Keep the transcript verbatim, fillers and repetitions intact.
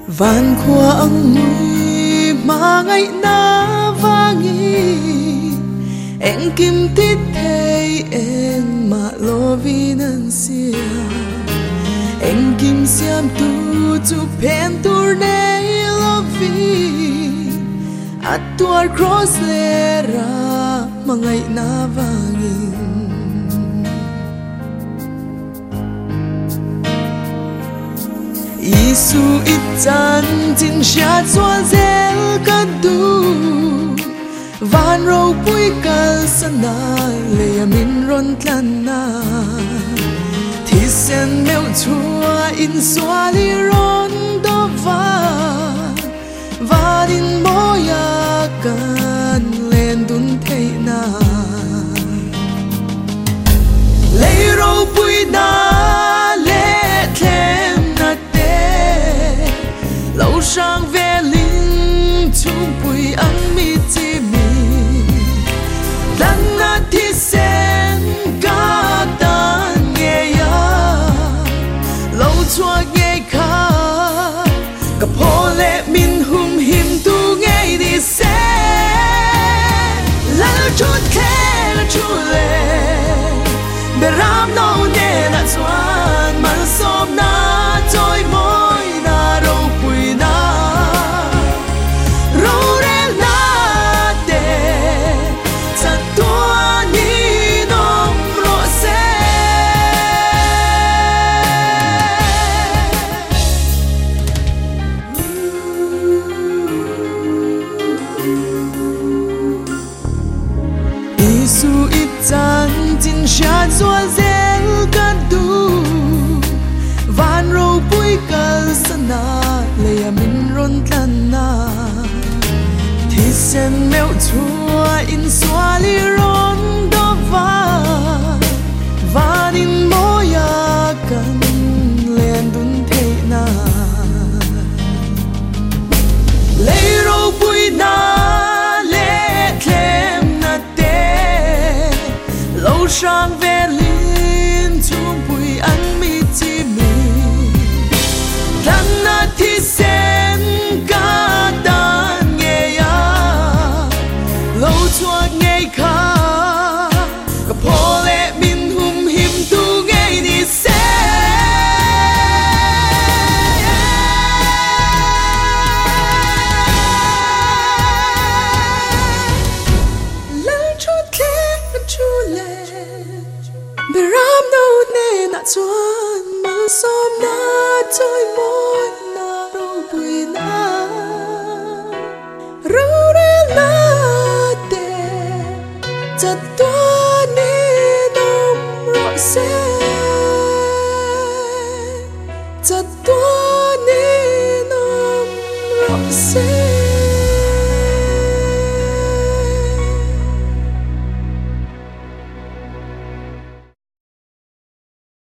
van khoa ang mui mà ngày na vangi em kim tít thấy em mà lo vi nan sia em kim xiam tu tu pen tu nei lo vi at tuar cross le ra mà ngày na vangi Isu itan tin xia chua zel ka du van ro pui kal sana le min ron tlan na thi sen meu chua in xóa li ron do va va din moya kan len dun thei na le ro pui na lâu sang về linh chung bụi ăn mi chi mi lần na thi sen cả tan nghe ya lâu chua nghe khá gặp hồ lệ min hum him tu nghe đi xe lần chút thế là chu lệ bề ram nâu nè là chuan man xóm na trôi môi na đâu Isu itan tin xia chua zel ka du van ro pui kal sana le min ron tlan na thi sen meu chua in xóa li ron do va va din moya kan len dun thei na le ro pui na sang về linh chung bụi ăn mi chi mi lần na thi sen cả tan nghe ya lâu chua nghe khá gặp hồ lệ min hum him tu nghe đi xe lâu chút thế chu lệ Bề ram nâu nè nạ chuan mà xóm na trôi môi